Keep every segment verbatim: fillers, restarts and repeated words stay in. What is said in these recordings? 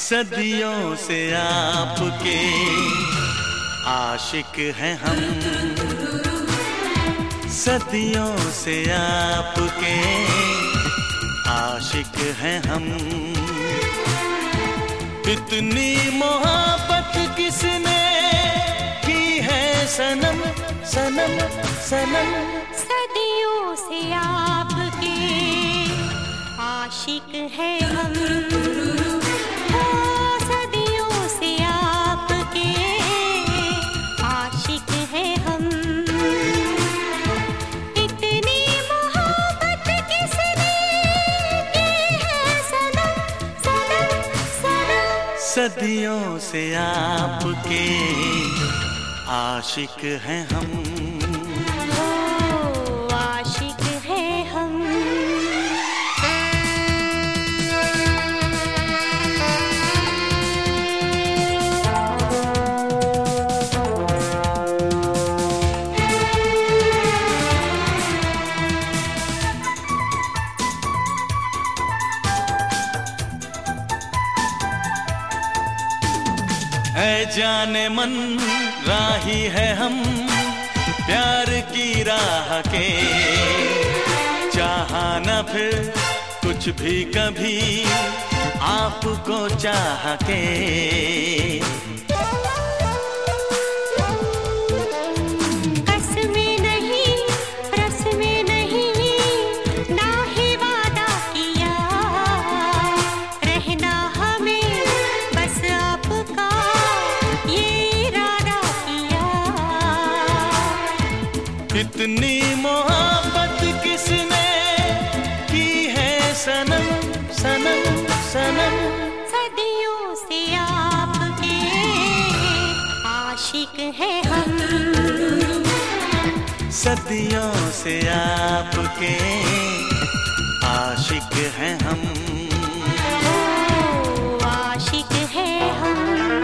सदियों से आपके आशिक हैं हम, सदियों से आपके आशिक हैं हम। इतनी मोहब्बत किसने की है सनम सनम सनम। सदियों से आपके आशिक हैं हम, सदियों से आपके आशिक हैं हम। इतनी मोहब्बत किसने की है सनम सनम सनम। सदियों से आपके आशिक हैं हम। है जाने मन राही है हम प्यार की राह के, चाहा न फिर कुछ भी कभी आपको चाह के। कसमें नहीं रस्में नहीं ना ही वादा किया, रहना हमें बस आपका इतनी मोहब्बत किसने की है सनम सनम सनम। सदियों से आपके आशिक हैं हम, सदियों से आपके आशिक हैं हम। आशिक हैं हम।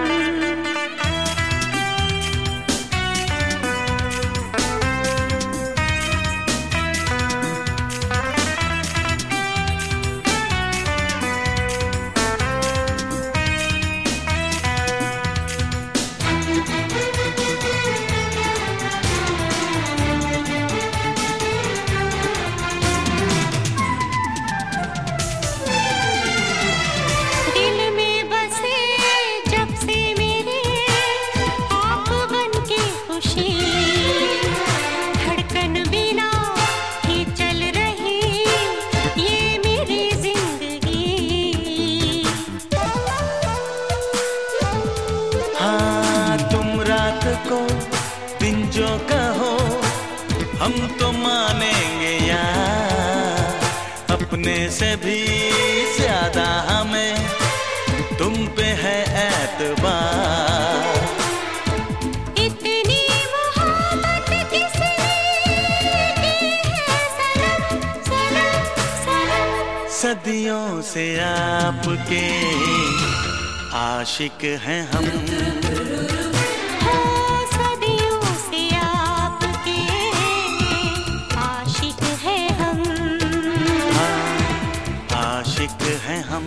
को दिन जो कहो हम तो मानेंगे यार, अपने से भी ज्यादा हमें तुम पे है एतबार। इतनी मोहब्बत किसने की है सनम सनम सनम। सदियों से आपके आशिक हैं हम, हैं हम।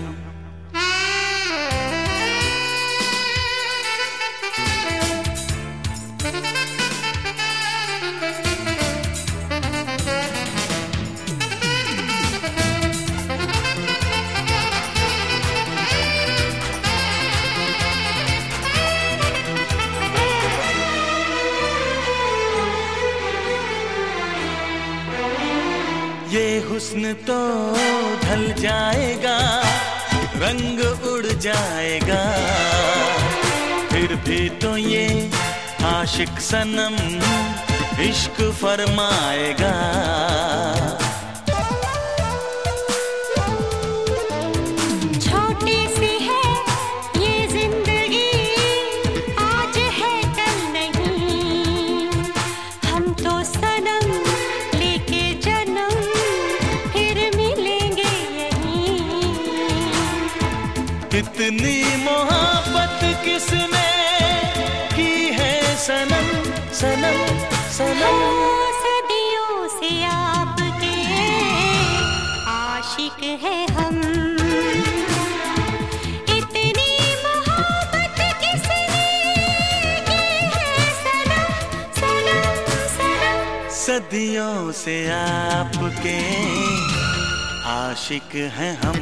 ये हुस्न तो ढल जाएगा, रंग उड़ जाएगा, फिर भी तो ये आशिक सनम इश्क फरमाएगा। छोटी सी है ये जिंदगी, आज है कल नहीं, हम तो सनम लेके जन्म फिर मिलेंगे यहीं। इतनी मोहब्बत किसने की है सनम सनम सनम। सदियों से आपके आशिक हैं हम, इतनी सदियों से आपके आशिक हैं हम।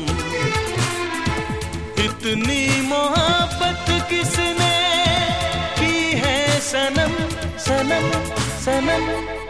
इतनी मोहब्बत किसने की है सनम, सनम, सनम।